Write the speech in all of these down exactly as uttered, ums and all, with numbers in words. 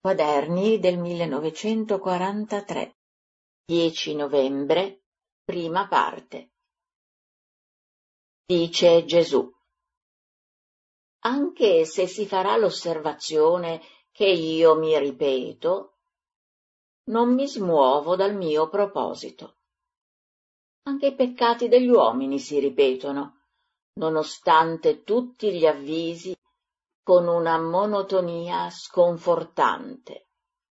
Quaderni del millenovecentoquarantatré, dieci novembre, prima parte. Dice Gesù: anche se si farà l'osservazione che io mi ripeto, non mi smuovo dal mio proposito. Anche i peccati degli uomini si ripetono, nonostante tutti gli avvisi, con una monotonia sconfortante.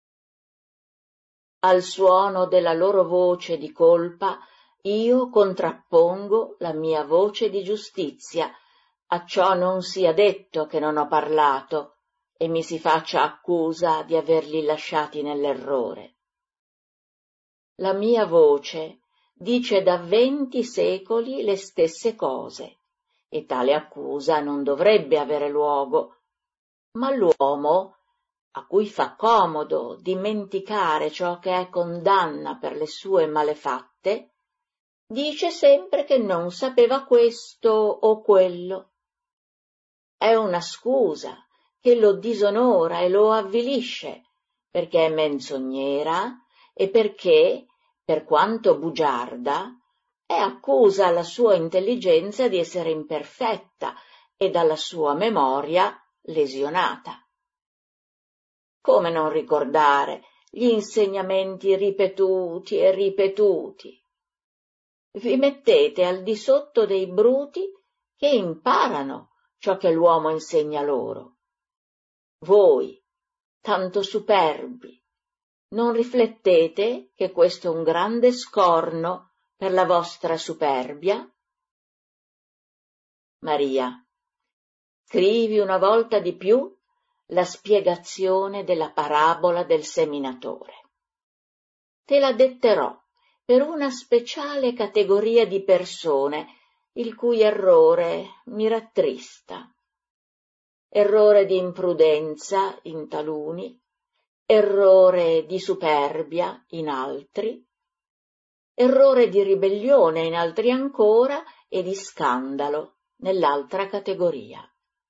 Al suono della loro voce di colpa io contrappongo la mia voce di giustizia, acciò non sia detto che non ho parlato e mi si faccia accusa di averli lasciati nell'errore. La mia voce dice da venti secoli le stesse cose, e tale accusa non dovrebbe avere luogo, ma l'uomo, a cui fa comodo dimenticare ciò che è condanna per le sue malefatte, dice sempre che non sapeva questo o quello. È una scusa che lo disonora e lo avvilisce, perché è menzognera e perché, per quanto bugiarda, è accusa alla sua intelligenza di essere imperfetta e dalla sua memoria lesionata. Come non ricordare gli insegnamenti ripetuti e ripetuti? Vi mettete al di sotto dei bruti che imparano ciò che l'uomo insegna loro. Voi, tanto superbi, non riflettete che questo è un grande scorno per la vostra superbia? Maria, scrivi una volta di più la spiegazione della parabola del seminatore. Te la detterò per una speciale categoria di persone il cui errore mi rattrista. Errore di imprudenza in taluni, errore di superbia in altri, errore di ribellione in altri ancora e di scandalo nell'altra categoria.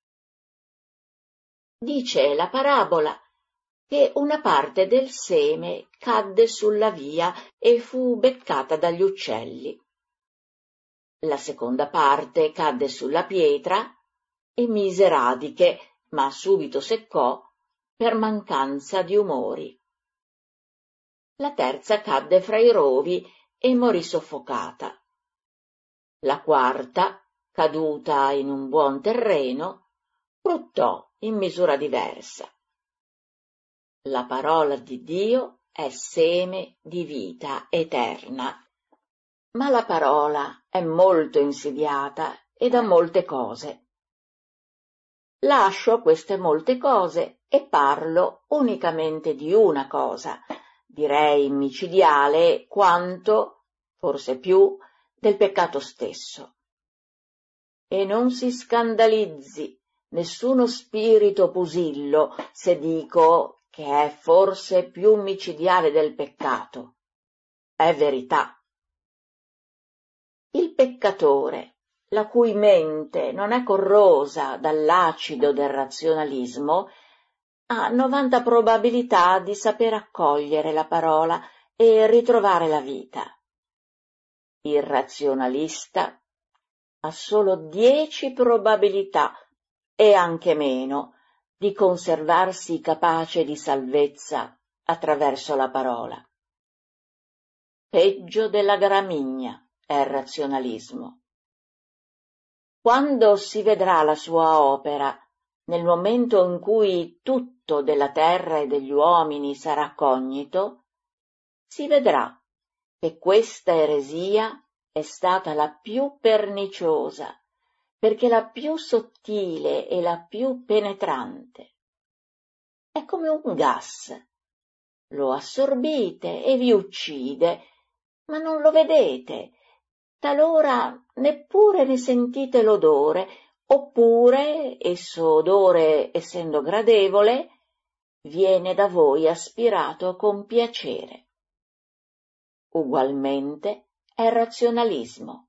Dice la parabola che una parte del seme cadde sulla via e fu beccata dagli uccelli. La seconda parte cadde sulla pietra e mise radiche, ma subito seccò per mancanza di umori. La terza cadde fra i rovi e morì soffocata. La quarta, caduta in un buon terreno, fruttò in misura diversa. La parola di Dio è seme di vita eterna, ma la parola è molto insidiata e da molte cose. Lascio queste molte cose e parlo unicamente di una cosa, direi micidiale quanto, forse più, del peccato stesso. E non si scandalizzi nessuno spirito pusillo se dico che è forse più micidiale del peccato. È verità. Il peccatore, la cui mente non è corrosa dall'acido del razionalismo, ha novanta probabilità di saper accogliere la parola e ritrovare la vita. Il razionalista ha solo dieci probabilità, e anche meno, di conservarsi capace di salvezza attraverso la parola. Peggio della gramigna è il razionalismo. Quando si vedrà la sua opera, nel momento in cui tutto della terra e degli uomini sarà cognito, si vedrà che questa eresia è stata la più perniciosa, perché la più sottile e la più penetrante. È come un gas. Lo assorbite e vi uccide, ma non lo vedete. Talora neppure ne sentite l'odore, oppure, esso odore essendo gradevole, viene da voi aspirato con piacere. Ugualmente è razionalismo.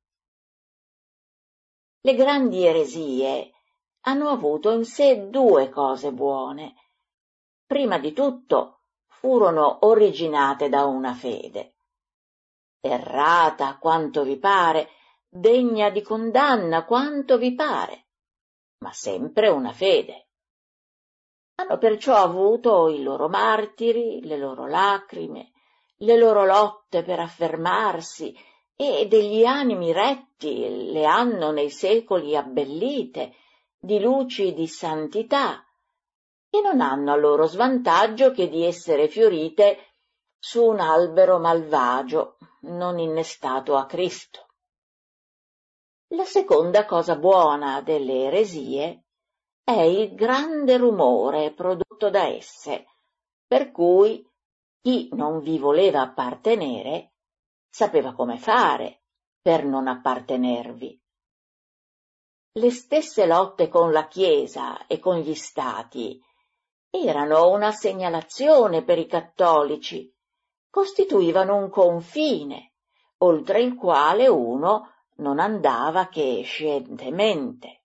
Le grandi eresie hanno avuto in sé due cose buone. prima di tutto, furono originate da una fede. Errata quanto vi pare, degna di condanna quanto vi pare, ma sempre una fede. Hanno perciò avuto i loro martiri, le loro lacrime, le loro lotte per affermarsi, e degli animi retti le hanno nei secoli abbellite di luci di santità, e non hanno a loro svantaggio che di essere fiorite su un albero malvagio, non innestato a Cristo. La seconda cosa buona delle eresie è il grande rumore prodotto da esse, per cui chi non vi voleva appartenere sapeva come fare per non appartenervi. Le stesse lotte con la Chiesa e con gli Stati erano una segnalazione per i cattolici, costituivano un confine, oltre il quale uno non andava che scientemente.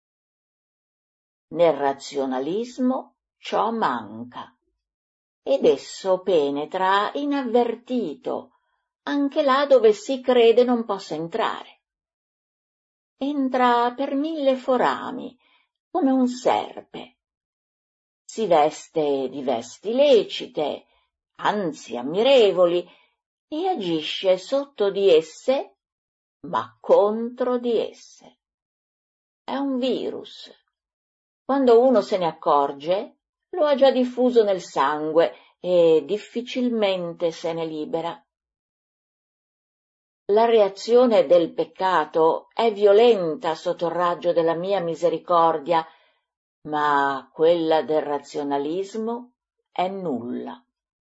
Nel razionalismo ciò manca, ed esso penetra inavvertito, anche là dove si crede non possa entrare. Entra per mille forami, come un serpe. Si veste di vesti lecite, anzi ammirevoli, e agisce sotto di esse, ma contro di esse. È un virus. Quando uno se ne accorge, lo ha già diffuso nel sangue e difficilmente se ne libera. La reazione del peccato è violenta sotto il raggio della mia misericordia, ma quella del razionalismo è nulla.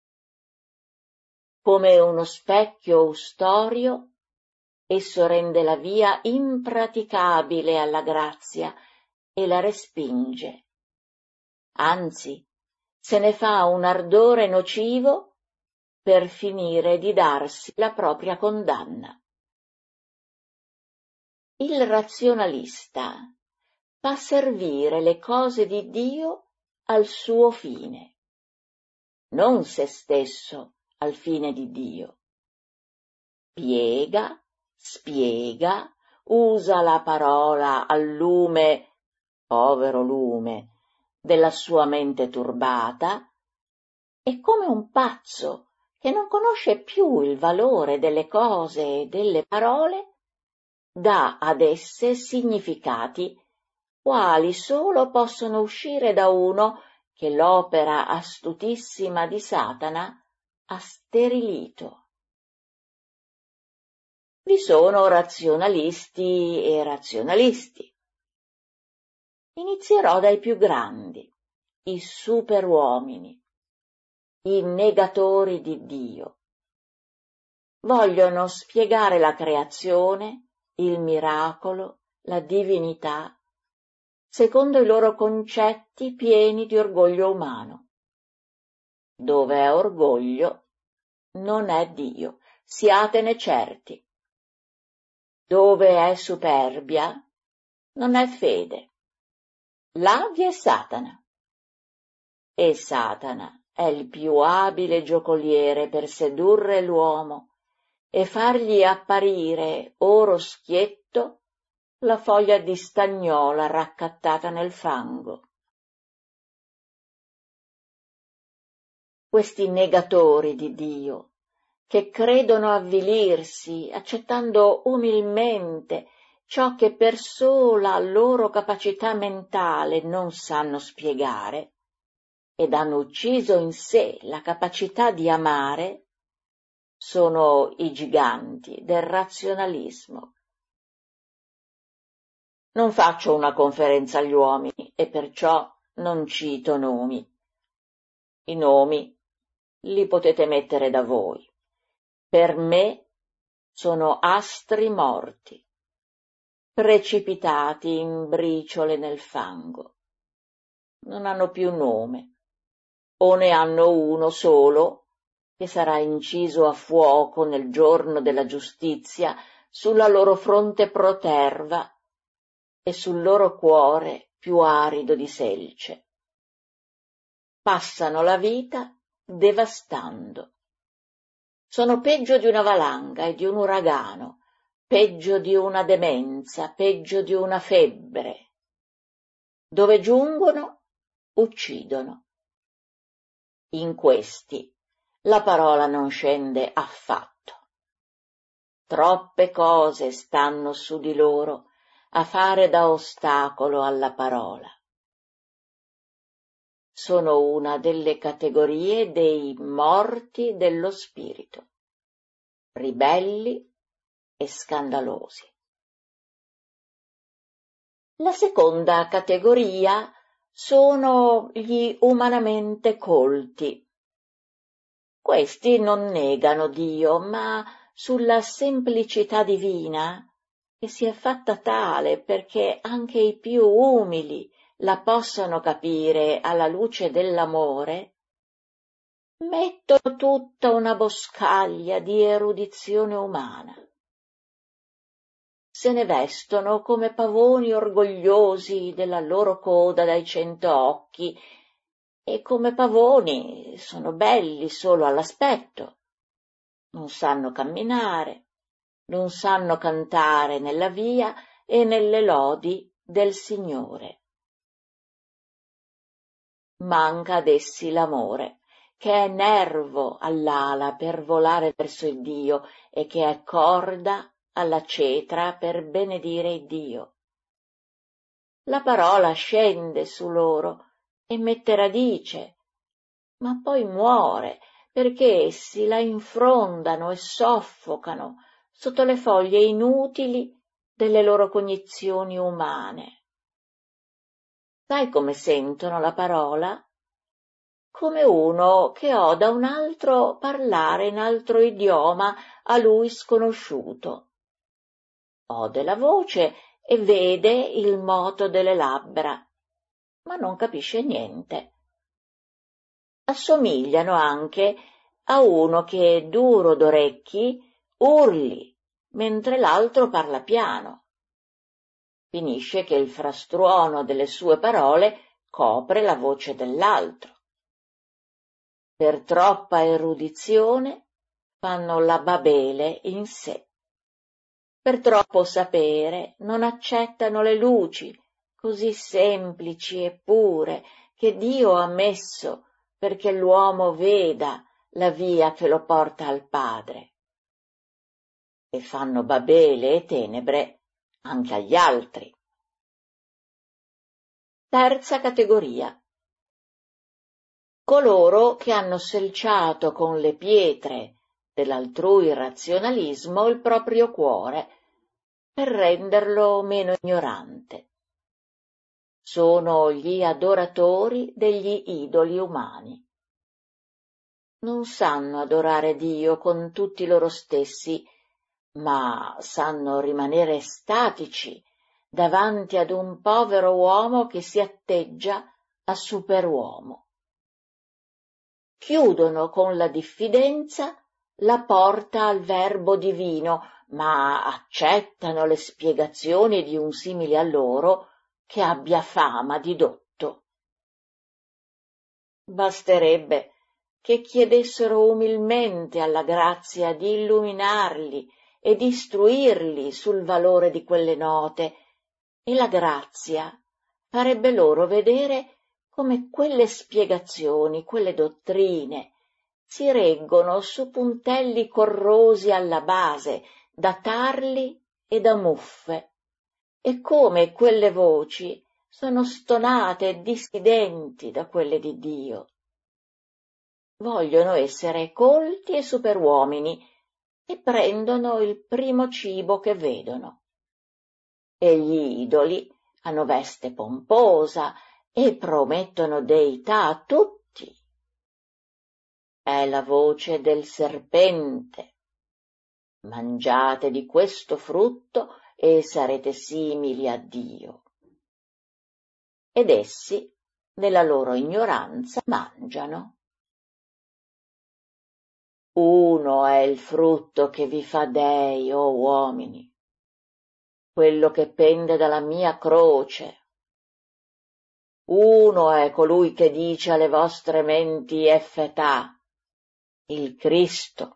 Come uno specchio ustorio, esso rende la via impraticabile alla grazia e la respinge. Anzi, se ne fa un ardore nocivo per finire di darsi la propria condanna. Il razionalista fa servire le cose di Dio al suo fine, non se stesso al fine di Dio. Piega, spiega, usa la parola al lume, povero lume, della sua mente turbata, e come un pazzo che non conosce più il valore delle cose e delle parole, dà ad esse significati quali solo possono uscire da uno che l'opera astutissima di Satana ha sterilito. Vi sono razionalisti e razionalisti. Inizierò dai più grandi, i superuomini, i negatori di Dio. Vogliono spiegare la creazione, il miracolo, la divinità, secondo i loro concetti pieni di orgoglio umano. Dove è orgoglio, non è Dio, siatene certi. Dove è superbia, non è fede. Là vi è Satana. E Satana è il più abile giocoliere per sedurre l'uomo e fargli apparire oro schietto la foglia di stagnola raccattata nel fango. Questi negatori di Dio, che credono avvilirsi, accettando umilmente ciò che per sola loro capacità mentale non sanno spiegare, ed hanno ucciso in sé la capacità di amare, sono i giganti del razionalismo. Non faccio una conferenza agli uomini e perciò non cito nomi. I nomi li potete mettere da voi. Per me sono astri morti, precipitati in briciole nel fango. Non hanno più nome, o ne hanno uno solo, che sarà inciso a fuoco nel giorno della giustizia sulla loro fronte proterva e sul loro cuore più arido di selce. passano la vita devastando. Sono peggio di una valanga e di un uragano, peggio di una demenza, peggio di una febbre. Dove giungono, uccidono. In questi la parola non scende affatto. Troppe cose stanno su di loro a fare da ostacolo alla parola. Sono una delle categorie dei morti dello spirito, ribelli e scandalosi. La seconda categoria sono gli umanamente colti. Questi non negano Dio, ma sulla semplicità divina, che si è fatta tale perché anche i più umili la possano capire alla luce dell'amore, mettono tutta una boscaglia di erudizione umana. Se ne vestono come pavoni orgogliosi della loro coda dai cento occhi, e come pavoni sono belli solo all'aspetto. Non sanno camminare, non sanno cantare nella via e nelle lodi del Signore. Manca ad essi l'amore, che è nervo all'ala per volare verso il Dio e che è corda alla cetra per benedire il Dio. La parola scende su loro e mette radice, ma poi muore perché essi la infrondano e soffocano sotto le foglie inutili delle loro cognizioni umane. Sai come sentono la parola? Come uno che oda un altro parlare in altro idioma a lui sconosciuto. Ode la voce e vede il moto delle labbra, ma non capisce niente. Assomigliano anche a uno che, duro d'orecchi, urli, mentre l'altro parla piano. Finisce che il frastuono delle sue parole copre la voce dell'altro. Per troppa erudizione fanno la Babele in sé. Per troppo sapere non accettano le luci, così semplici e pure, che Dio ha messo perché l'uomo veda la via che lo porta al Padre. E fanno Babele e tenebre anche agli altri. Terza categoria. Coloro che hanno selciato con le pietre dell'altrui razionalismo il proprio cuore per renderlo meno ignorante. Sono gli adoratori degli idoli umani. Non sanno adorare Dio con tutti loro stessi, ma sanno rimanere statici davanti ad un povero uomo che si atteggia a superuomo. Chiudono con la diffidenza la porta al verbo divino, ma accettano le spiegazioni di un simile a loro che abbia fama di dotto. Basterebbe che chiedessero umilmente alla grazia di illuminarli e di istruirli sul valore di quelle note, e la grazia farebbe loro vedere come quelle spiegazioni, quelle dottrine, si reggono su puntelli corrosi alla base, da tarli e da muffe, e come quelle voci sono stonate e dissidenti da quelle di Dio. Vogliono essere colti e superuomini e prendono il primo cibo che vedono. E gli idoli hanno veste pomposa e promettono deità a tutti. È la voce del serpente. Mangiate di questo frutto e sarete simili a Dio. Ed essi, nella loro ignoranza, mangiano. Uno è il frutto che vi fa dei, o uomini, quello che pende dalla mia croce. Uno è colui che dice alle vostre menti effetà, il Cristo.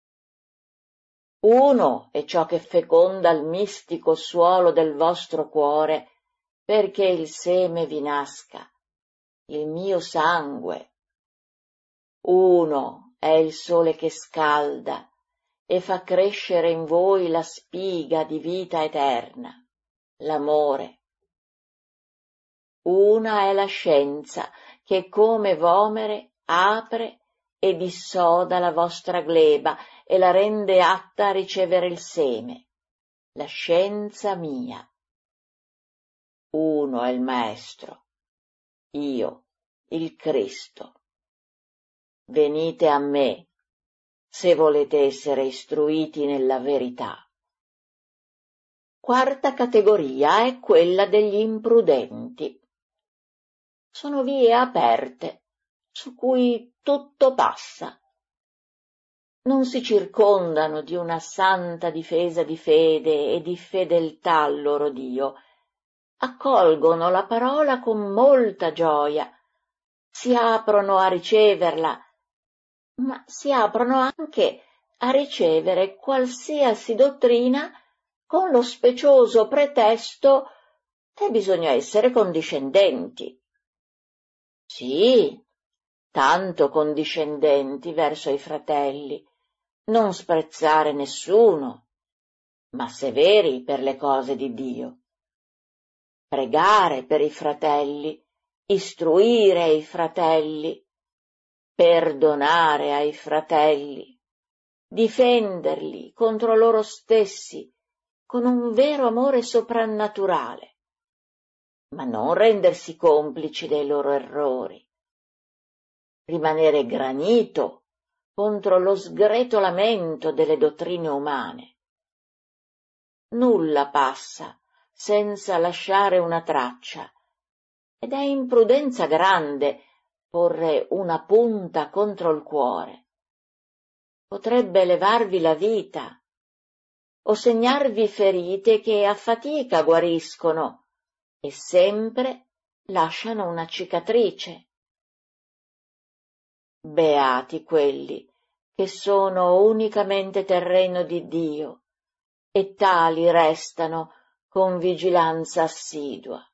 Uno è ciò che feconda il mistico suolo del vostro cuore, perché il seme vi nasca, il mio sangue. Uno è il sole che scalda e fa crescere in voi la spiga di vita eterna, l'amore. Una è la scienza che come vomere apre e dissoda la vostra gleba e la rende atta a ricevere il seme, la scienza mia. Uno è il Maestro, io, il Cristo. Venite a me, se volete essere istruiti nella verità. Quarta categoria è quella degli imprudenti. Sono vie aperte, su cui tutto passa. Non si circondano di una santa difesa di fede e di fedeltà al loro Dio. Accolgono la parola con molta gioia, si aprono a riceverla, ma si aprono anche a ricevere qualsiasi dottrina con lo specioso pretesto che bisogna essere condiscendenti. Sì, tanto condiscendenti verso i fratelli, non sprezzare nessuno, ma severi per le cose di Dio. Pregare per i fratelli, istruire i fratelli, perdonare ai fratelli, difenderli contro loro stessi con un vero amore soprannaturale, ma non rendersi complici dei loro errori. Rimanere granito contro lo sgretolamento delle dottrine umane. Nulla passa senza lasciare una traccia, ed è imprudenza grande porre una punta contro il cuore. Potrebbe levarvi la vita o segnarvi ferite che a fatica guariscono e sempre lasciano una cicatrice. Beati quelli che sono unicamente terreno di Dio e tali restano con vigilanza assidua.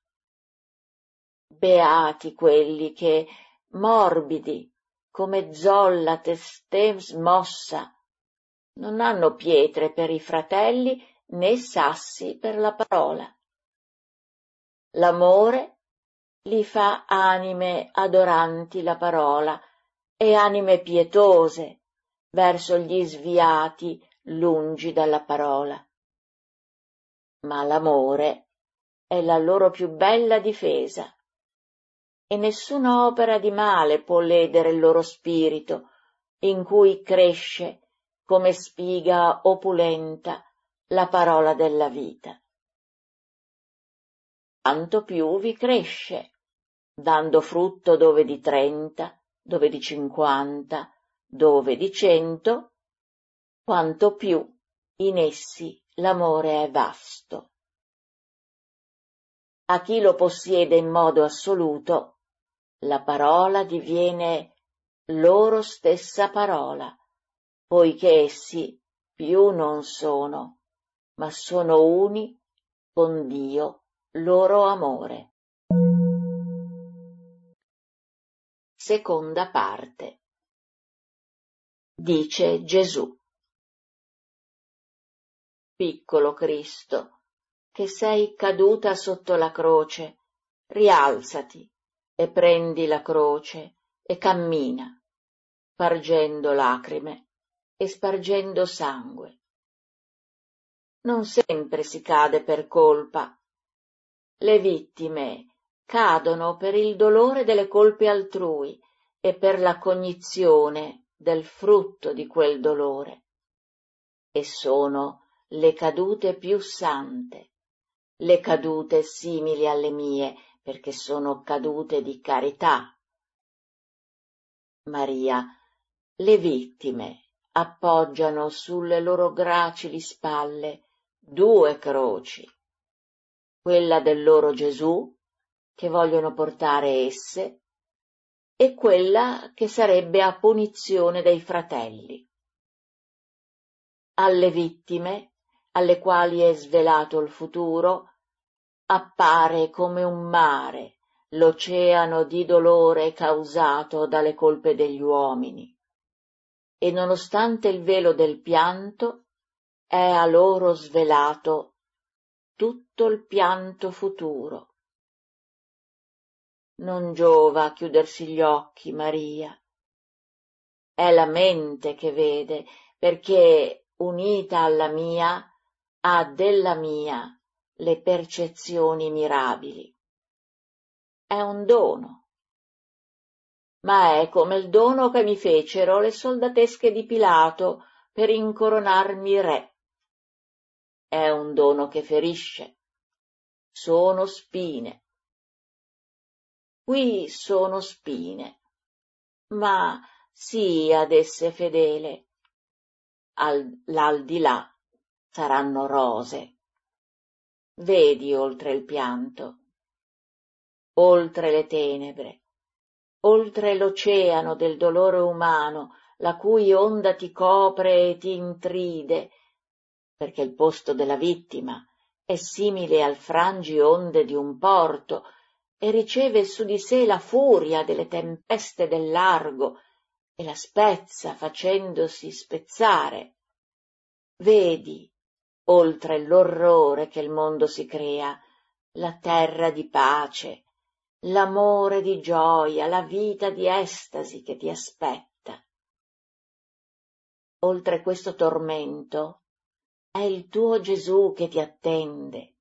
Beati quelli che, morbidi come zolla testè smossa, non hanno pietre per i fratelli né sassi per la parola. L'amore li fa anime adoranti la parola e anime pietose verso gli sviati lungi dalla parola. Ma l'amore è la loro più bella difesa, e nessuna opera di male può ledere il loro spirito, in cui cresce, come spiga opulenta, la parola della vita. Tanto più vi cresce, dando frutto dove di trenta, dove di cinquanta, dove di cento, quanto più in essi l'amore è vasto. A chi lo possiede in modo assoluto, la parola diviene loro stessa parola, poiché essi più non sono, ma sono uni con Dio loro amore. Seconda parte. Dice Gesù: piccolo Cristo, che sei caduta sotto la croce, rialzati e prendi la croce e cammina, spargendo lacrime e spargendo sangue. Non sempre si cade per colpa. Le vittime cadono per il dolore delle colpe altrui e per la cognizione del frutto di quel dolore. E sono le cadute più sante, le cadute simili alle mie, perché sono cadute di carità. Maria, le vittime appoggiano sulle loro gracili spalle due croci, quella del loro Gesù che vogliono portare esse e quella che sarebbe a punizione dei fratelli. Alle vittime, alle quali è svelato il futuro, appare come un mare l'oceano di dolore causato dalle colpe degli uomini, e nonostante il velo del pianto, è a loro svelato tutto il pianto futuro. Non giova chiudersi gli occhi, Maria. È la mente che vede, perché unita alla mia ha della mia le percezioni mirabili. È un dono, ma è come il dono che mi fecero le soldatesche di Pilato per incoronarmi re. È un dono che ferisce. Sono spine. Qui sono spine, ma sii ad esse fedele. Al, l'aldilà saranno rose. Vedi oltre il pianto, oltre le tenebre, oltre l'oceano del dolore umano, la cui onda ti copre e ti intride, perché il posto della vittima è simile al frangionde di un porto e riceve su di sé la furia delle tempeste del largo e la spezza facendosi spezzare. Vedi, oltre l'orrore che il mondo si crea, la terra di pace, l'amore di gioia, la vita di estasi che ti aspetta. Oltre questo tormento è il tuo Gesù che ti attende.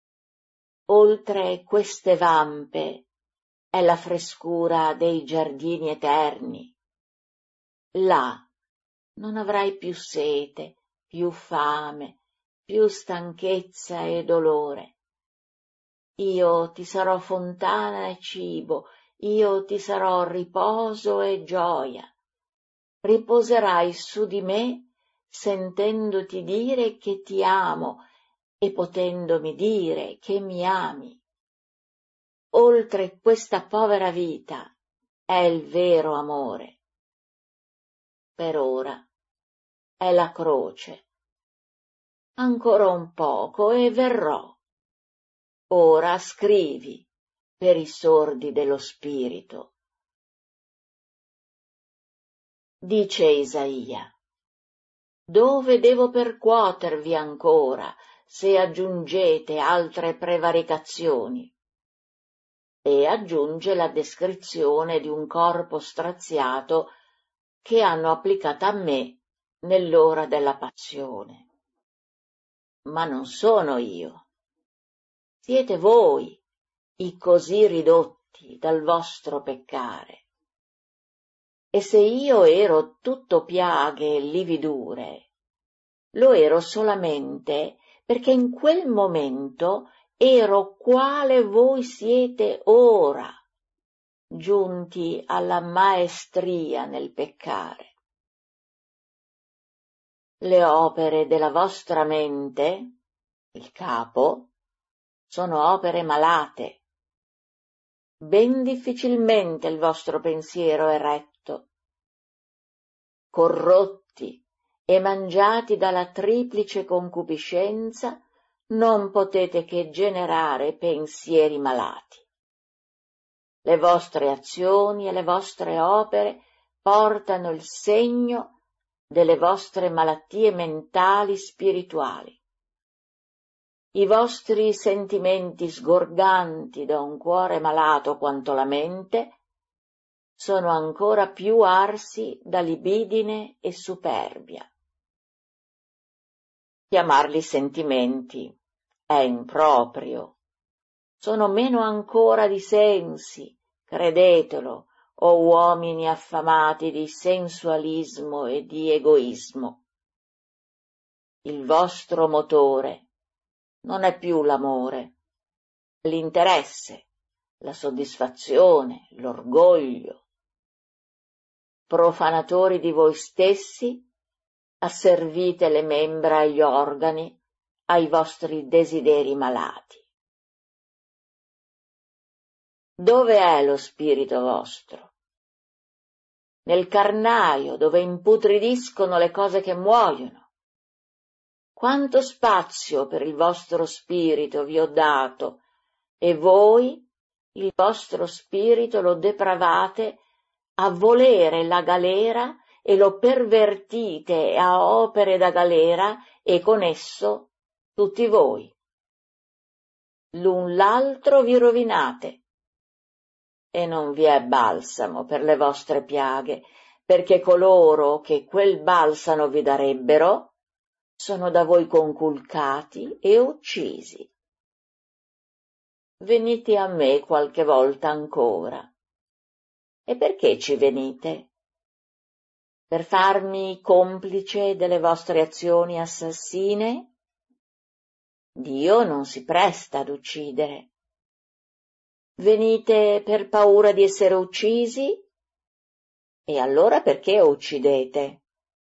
Oltre queste vampe è la frescura dei giardini eterni. Là non avrai più sete, più fame, più stanchezza e dolore. Io ti sarò fontana e cibo, io ti sarò riposo e gioia. Riposerai su di me sentendoti dire che ti amo e potendomi dire che mi ami. Oltre questa povera vita è il vero amore. Per ora è la croce. Ancora un poco e verrò. Ora scrivi per i sordi dello spirito. Dice Isaia: dove devo percuotervi ancora, se aggiungete altre prevaricazioni? E aggiunge la descrizione di un corpo straziato che hanno applicata a me nell'ora della passione. Ma non sono io. Siete voi i così ridotti dal vostro peccare. E se io ero tutto piaghe e lividure, lo ero solamente perché in quel momento ero quale voi siete ora, giunti alla maestria nel peccare. Le opere della vostra mente, il capo, sono opere malate. Ben difficilmente il vostro pensiero è retto. Corrotti e mangiati dalla triplice concupiscenza, non potete che generare pensieri malati. Le vostre azioni e le vostre opere portano il segno delle vostre malattie mentali spirituali. I vostri sentimenti sgorganti da un cuore malato quanto la mente sono ancora più arsi da libidine e superbia. Chiamarli sentimenti è improprio. Sono meno ancora di sensi, credetelo, o uomini affamati di sensualismo e di egoismo. Il vostro motore non è più l'amore, l'interesse, la soddisfazione, l'orgoglio. Profanatori di voi stessi, asservite le membra e gli organi ai vostri desideri malati. Dove è lo spirito vostro? Nel carnaio, dove imputridiscono le cose che muoiono. Quanto spazio per il vostro spirito vi ho dato, e voi il vostro spirito lo depravate a volere la galera e lo pervertite a opere da galera e con esso tutti voi. L'un l'altro vi rovinate, e non vi è balsamo per le vostre piaghe, perché coloro che quel balsamo vi darebbero sono da voi conculcati e uccisi. Venite a me qualche volta ancora. E perché ci venite? Per farmi complice delle vostre azioni assassine? Dio non si presta ad uccidere. Venite per paura di essere uccisi? E allora perché uccidete?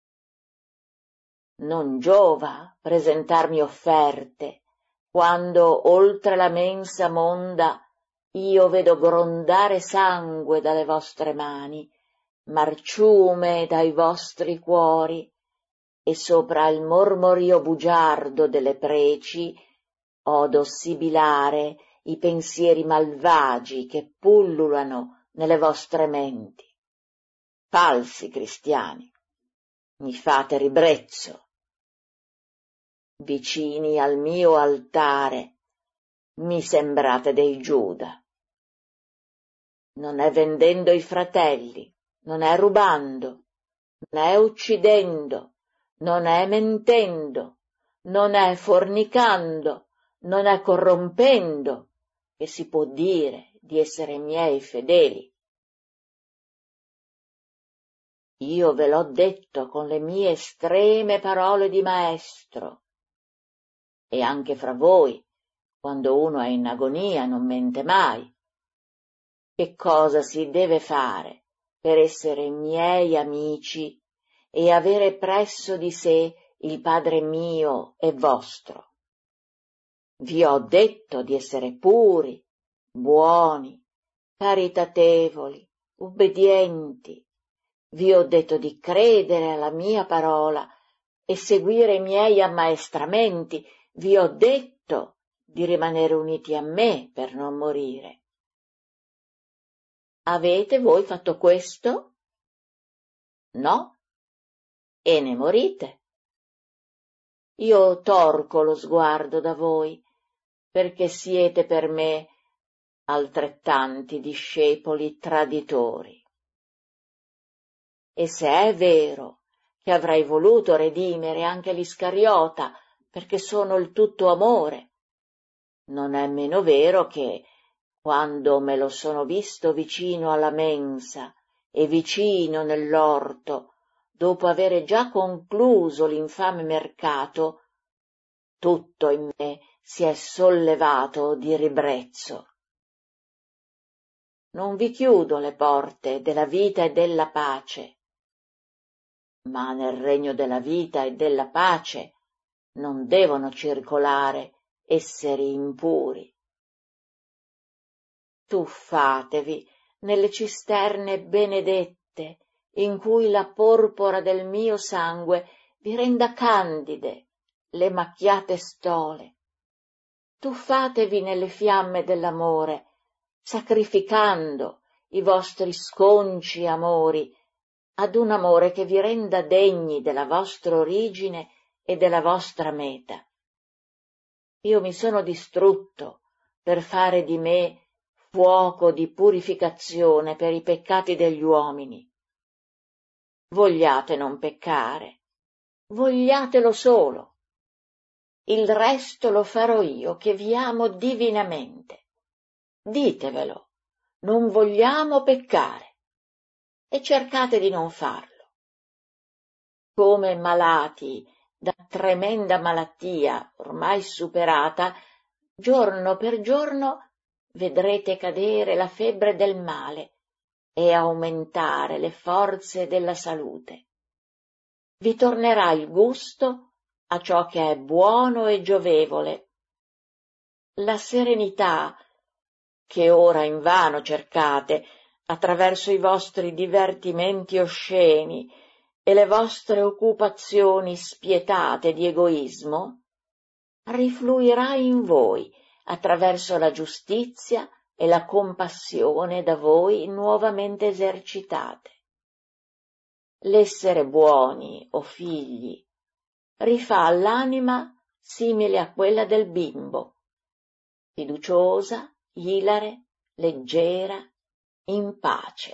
Non giova presentarmi offerte, quando oltre la mensa monda io vedo grondare sangue dalle vostre mani, marciume dai vostri cuori, e sopra il mormorio bugiardo delle preci odo sibilare i pensieri malvagi che pullulano nelle vostre menti. Falsi cristiani, mi fate ribrezzo. Vicini al mio altare, mi sembrate dei Giuda. Non è vendendo i fratelli, non è rubando, non è uccidendo, non è mentendo, non è fornicando, non è corrompendo che si può dire di essere miei fedeli. Io ve l'ho detto con le mie estreme parole di maestro, e anche fra voi, quando uno è in agonia, non mente mai. Che cosa si deve fare per essere miei amici e avere presso di sé il Padre mio e vostro? Vi ho detto di essere puri, buoni, caritatevoli, ubbidienti. Vi ho detto di credere alla mia parola e seguire i miei ammaestramenti. Vi ho detto di rimanere uniti a me per non morire. Avete voi fatto questo? No? E ne morite. Io torco lo sguardo da voi, perché siete per me altrettanti discepoli traditori. E se è vero che avrei voluto redimere anche l'Iscariota, perché sono il tutto amore, non è meno vero che, quando me lo sono visto vicino alla mensa e vicino nell'orto, dopo avere già concluso l'infame mercato, tutto in me si è sollevato di ribrezzo. Non vi chiudo le porte della vita e della pace, ma nel regno della vita e della pace non devono circolare esseri impuri. Tuffatevi nelle cisterne benedette, in cui la porpora del mio sangue vi renda candide le macchiate stole. Tuffatevi nelle fiamme dell'amore, sacrificando i vostri sconci amori ad un amore che vi renda degni della vostra origine e della vostra meta. Io mi sono distrutto per fare di me fuoco di purificazione per i peccati degli uomini. Vogliate non peccare, vogliatelo solo. Il resto lo farò io, che vi amo divinamente. Ditevelo, non vogliamo peccare, e cercate di non farlo. Come malati da tremenda malattia ormai superata, giorno per giorno vedrete cadere la febbre del male e aumentare le forze della salute. Vi tornerà il gusto a ciò che è buono e giovevole. La serenità che ora invano cercate, attraverso i vostri divertimenti osceni e le vostre occupazioni spietate di egoismo, rifluirà in voi attraverso la giustizia e la compassione da voi nuovamente esercitate. L'essere buoni o figli rifà l'anima simile a quella del bimbo, fiduciosa, ilare, leggera, in pace.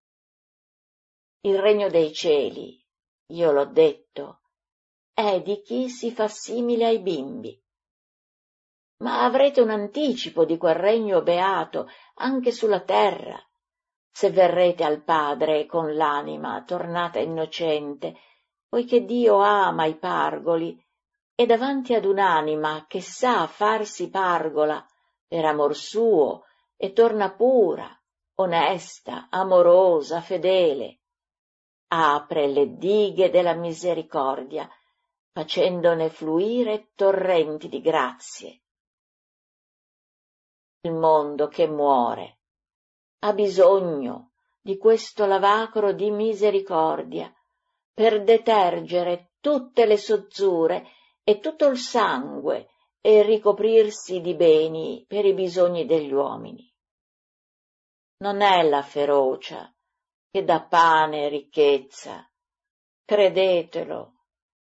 Il regno dei cieli, io l'ho detto, è di chi si fa simile ai bimbi. Ma avrete un anticipo di quel regno beato anche sulla terra, se verrete al Padre con l'anima tornata innocente, poiché Dio ama i pargoli, e davanti ad un'anima che sa farsi pargola per amor suo e torna pura, onesta, amorosa, fedele, apre le dighe della misericordia, facendone fluire torrenti di grazie. Il mondo che muore ha bisogno di questo lavacro di misericordia per detergere tutte le sozzure e tutto il sangue e ricoprirsi di beni per i bisogni degli uomini. Non è la ferocia che dà pane e ricchezza, credetelo.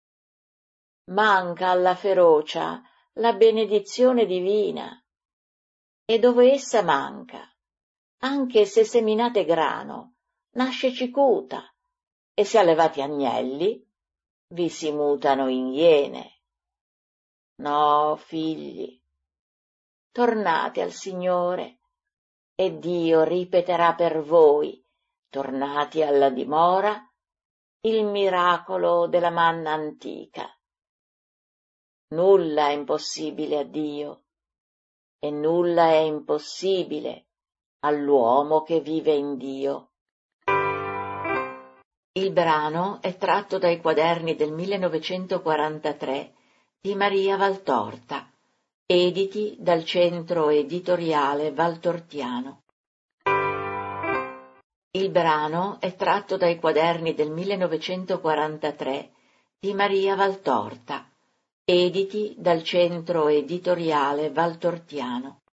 Manca alla ferocia la benedizione divina, e dove essa manca, anche se seminate grano, nasce cicuta, e se allevate agnelli, vi si mutano in iene. No, figli, tornate al Signore, e Dio ripeterà per voi, tornati alla dimora, il miracolo della manna antica. Nulla è impossibile a Dio, e nulla è impossibile all'uomo che vive in Dio. Il brano è tratto dai quaderni del millenovecentoquarantatré di Maria Valtorta, editi dal Centro Editoriale Valtortiano. Il brano è tratto dai quaderni del millenovecentoquarantatré di Maria Valtorta, editi dal Centro Editoriale Valtortiano.